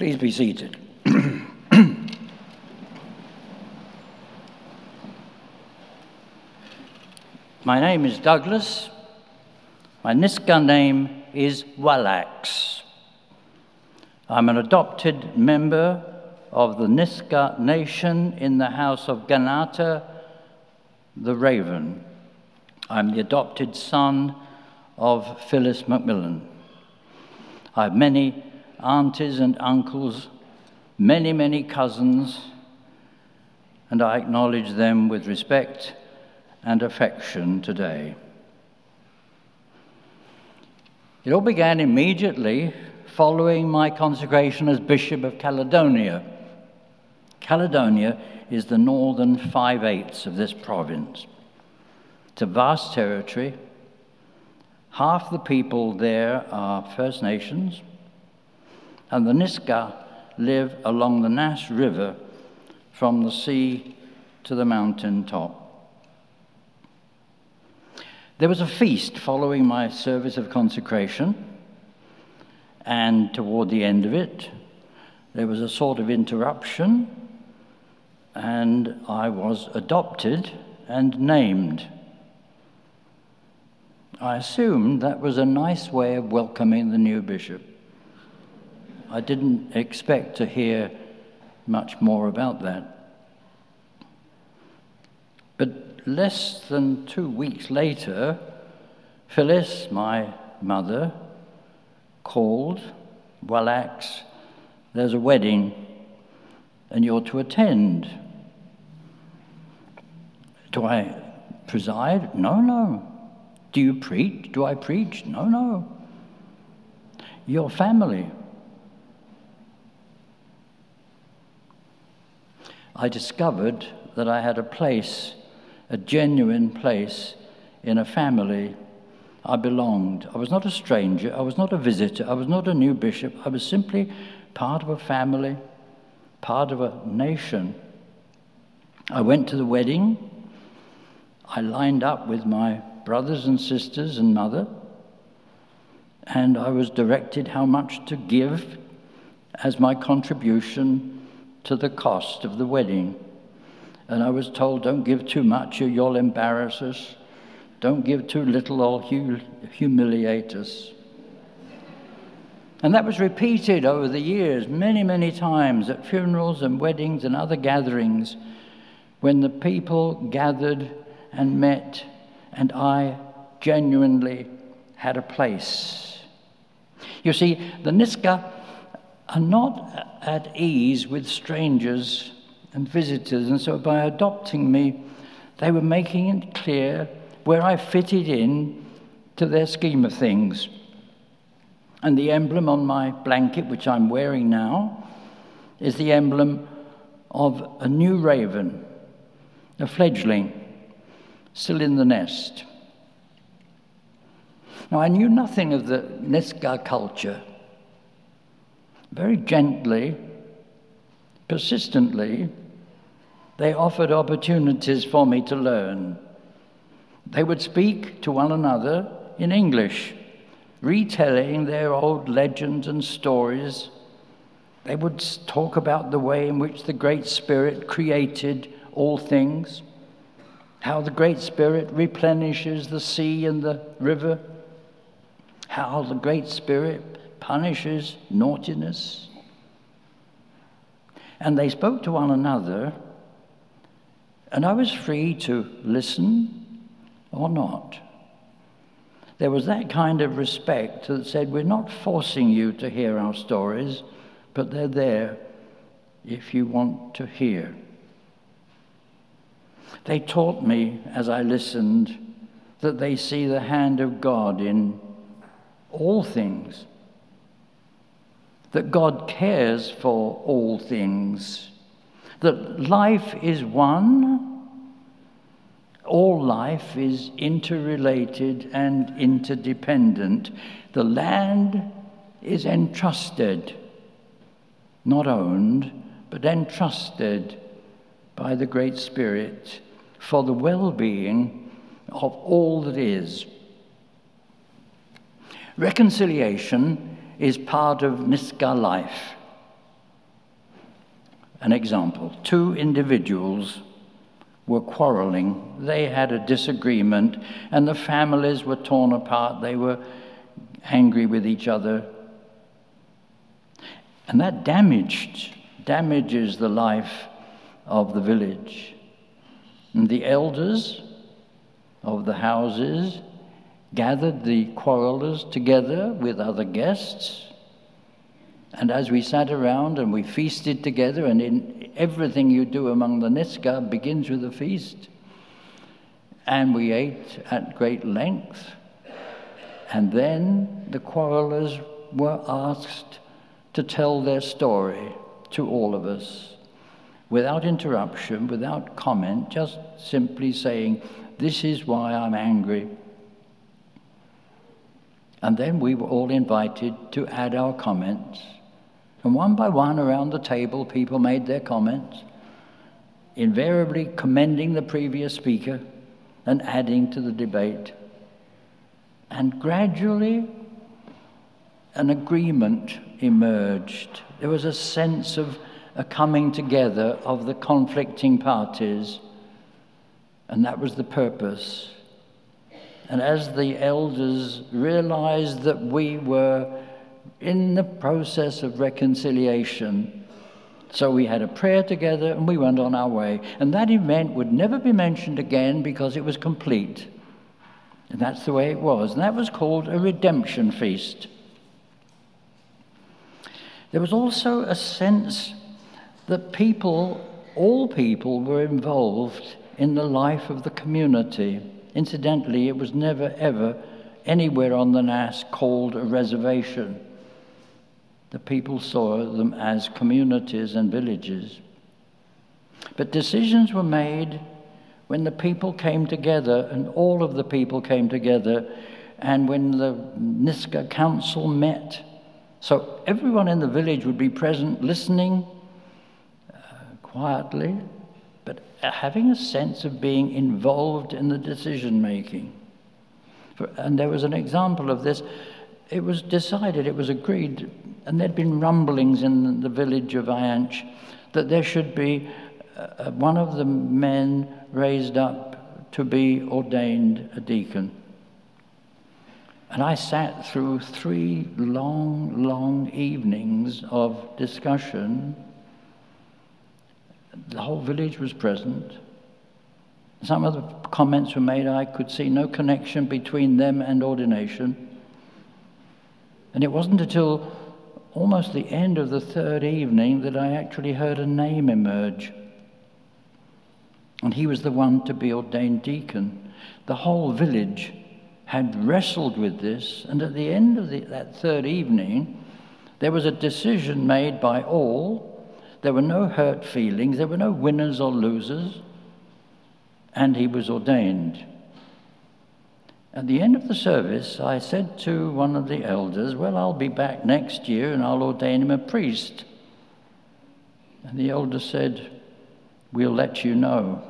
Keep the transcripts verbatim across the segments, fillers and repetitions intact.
Please be seated. My name is Douglas. My Nisga'a name is Wallax. I'm an adopted member of the Nisga'a Nation in the house of Ganata the Raven. I'm the adopted son of Phyllis Macmillan. I have many aunties and uncles, many, many cousins, and I acknowledge them with respect and affection today. It all began immediately following my consecration as Bishop of Caledonia. Caledonia is the northern five-eighths of this province. It's a vast territory. Half the people there are First Nations, and the Nisga'a live along the Nass River from the sea to the mountain top. There was a feast following my service of consecration, and toward the end of it, there was a sort of interruption, and I was adopted and named. I assumed that was a nice way of welcoming the new bishop. I didn't expect to hear much more about that. But less than two weeks later, Phyllis, my mother, called, Wallax, there's a wedding and you're to attend. Do I preside? No, no. Do you preach? Do I preach? No, no. Your family. I discovered that I had a place, a genuine place in a family I belonged. I was not a stranger. I was not a visitor. I was not a new bishop. I was simply part of a family, part of a nation. I went to the wedding. I lined up with my brothers and sisters and mother, and I was directed how much to give as my contribution to the cost of the wedding. And I was told, don't give too much or you'll embarrass us. Don't give too little or hu- humiliate us. And that was repeated over the years, many, many times at funerals and weddings and other gatherings when the people gathered and met and I genuinely had a place. You see, the Nisga'a are not at ease with strangers and visitors, and so by adopting me, they were making it clear where I fitted in to their scheme of things. And the emblem on my blanket, which I'm wearing now, is the emblem of a new raven, a fledgling, still in the nest. Now, I knew nothing of the Nisga'a culture. Very gently, persistently, they offered opportunities for me to learn. They would speak to one another in English, retelling their old legends and stories. They would talk about the way in which the Great Spirit created all things, how the Great Spirit replenishes the sea and the river, how the Great Spirit punishes naughtiness. And they spoke to one another, and I was free to listen or not. There was that kind of respect that said, we're not forcing you to hear our stories, but they're there if you want to hear. They taught me, as I listened, that they see the hand of God in all things, that God cares for all things, that life is one, all life is interrelated and interdependent. The land is entrusted, not owned, but entrusted by the Great Spirit for the well-being of all that is. Reconciliation is part of Nisga'a life. an example. Two individuals were quarreling. They had a disagreement, and the families were torn apart. They were angry with each other. And that damaged, damages the life of the village. And the elders of the houses gathered the quarrelers together with other guests. And as we sat around and we feasted together, and in everything you do among the Niska begins with a feast, and we ate at great length, and then the quarrelers were asked to tell their story to all of us, without interruption, without comment, just simply saying, "This is why I'm angry." And then we were all invited to add our comments. And one by one around the table, people made their comments, invariably commending the previous speaker and adding to the debate. And gradually, an agreement emerged. There was a sense of a coming together of the conflicting parties, and that was the purpose. And as the elders realized that we were in the process of reconciliation, so we had a prayer together and we went on our way. And that event would never be mentioned again because it was complete. And that's the way it was. And that was called a redemption feast. There was also a sense that people, all people, were involved in the life of the community. Incidentally, it was never, ever anywhere on the Nass called a reservation. The people saw them as communities and villages. But decisions were made when the people came together, and all of the people came together, and when the Niska Council met. So everyone in the village would be present, listening uh, quietly, but having a sense of being involved in the decision-making. And there was an example of this. It was decided, it was agreed, and there'd been rumblings in the village of Ayanch that there should be uh, one of the men raised up to be ordained a deacon. And I sat through three long, long evenings of discussion. The whole village was present. Some of the comments were made. I could see no connection between them and ordination. And it wasn't until almost the end of the third evening that I actually heard a name emerge. And he was the one to be ordained deacon. The whole village had wrestled with this, and at the end of the, that third evening, there was a decision made by all. There were no hurt feelings, there were no winners or losers, and he was ordained. At the end of the service, I said to one of the elders, "Well, I'll be back next year and I'll ordain him a priest." And the elder said, "We'll let you know."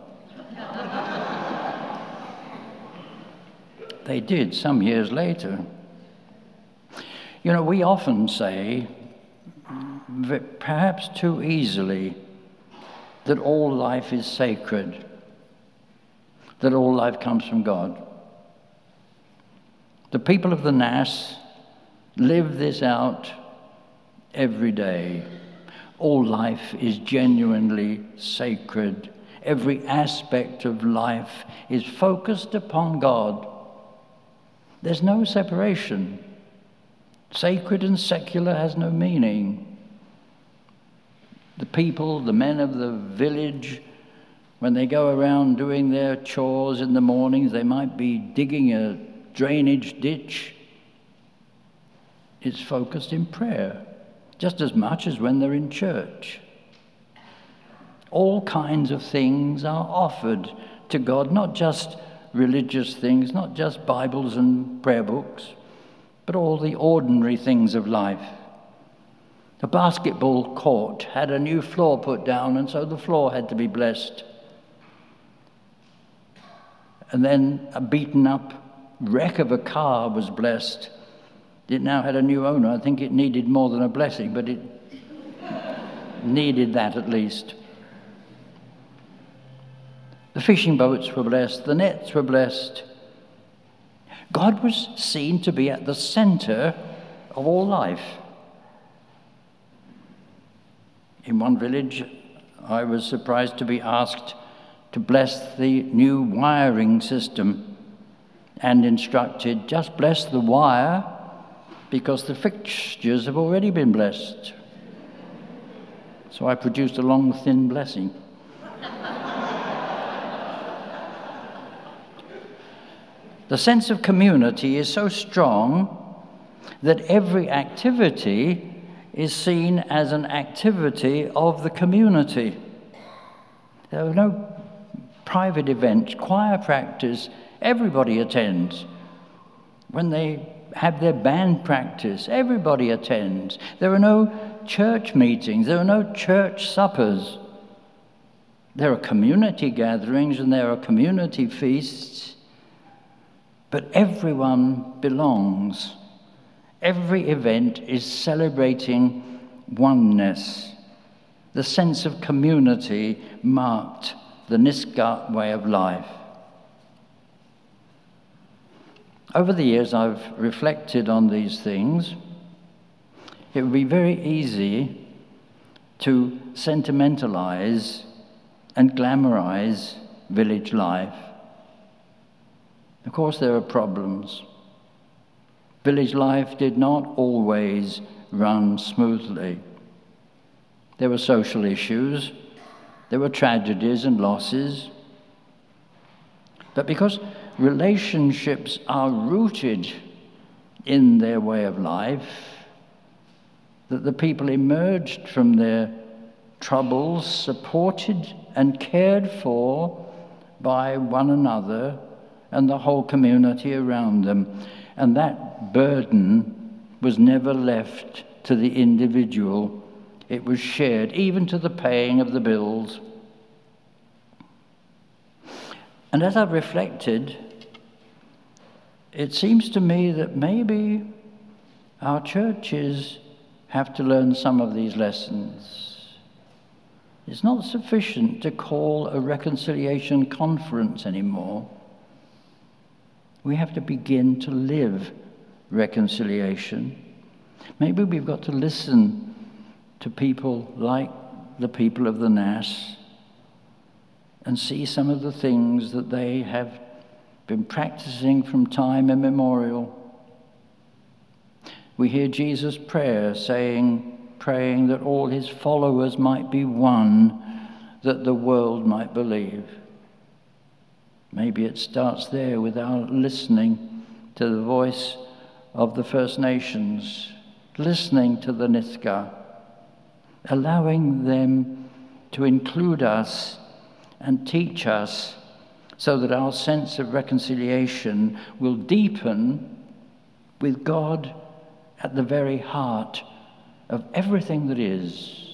They did some years later. You know, we often say, perhaps too easily, that all life is sacred, that all life comes from God. The people of the Nass live this out every day. All life is genuinely sacred. Every aspect of life is focused upon God. There's no separation. Sacred and secular has no meaning. The people, the men of the village, when they go around doing their chores in the mornings, they might be digging a drainage ditch. It's focused in prayer, just as much as when they're in church. All kinds of things are offered to God, not just religious things, not just Bibles and prayer books, but all the ordinary things of life. A basketball court had a new floor put down, and so the floor had to be blessed. And then a beaten up wreck of a car was blessed. It now had a new owner. I think it needed more than a blessing, but it needed that at least. The fishing boats were blessed, the nets were blessed. God was seen to be at the center of all life. In one village, I was surprised to be asked to bless the new wiring system and instructed, just bless the wire because the fixtures have already been blessed. So I produced a long, thin blessing. The sense of community is so strong that every activity is seen as an activity of the community. There are no private events, choir practice, everybody attends. When they have their band practice, everybody attends. There are no church meetings, there are no church suppers. There are community gatherings and there are community feasts, but everyone belongs. Every event is celebrating oneness. The sense of community marked the Nisgat way of life. Over the years, I've reflected on these things. It would be very easy to sentimentalize and glamorize village life. Of course, there are problems. Village life did not always run smoothly. There were social issues, there were tragedies and losses. But because relationships are rooted in their way of life, that the people emerged from their troubles supported and cared for by one another and the whole community around them. And that burden was never left to the individual. It was shared, even to the paying of the bills. And as I've reflected, it seems to me that maybe our churches have to learn some of these lessons. It's not sufficient to call a reconciliation conference anymore. We have to begin to live reconciliation. Maybe we've got to listen to people like the people of the Nass and see some of the things that they have been practicing from time immemorial. We hear Jesus' prayer saying, praying that all his followers might be one, that the world might believe. Maybe it starts there with our listening to the voice of the First Nations, listening to the Nisga'a, allowing them to include us and teach us so that our sense of reconciliation will deepen with God at the very heart of everything that is.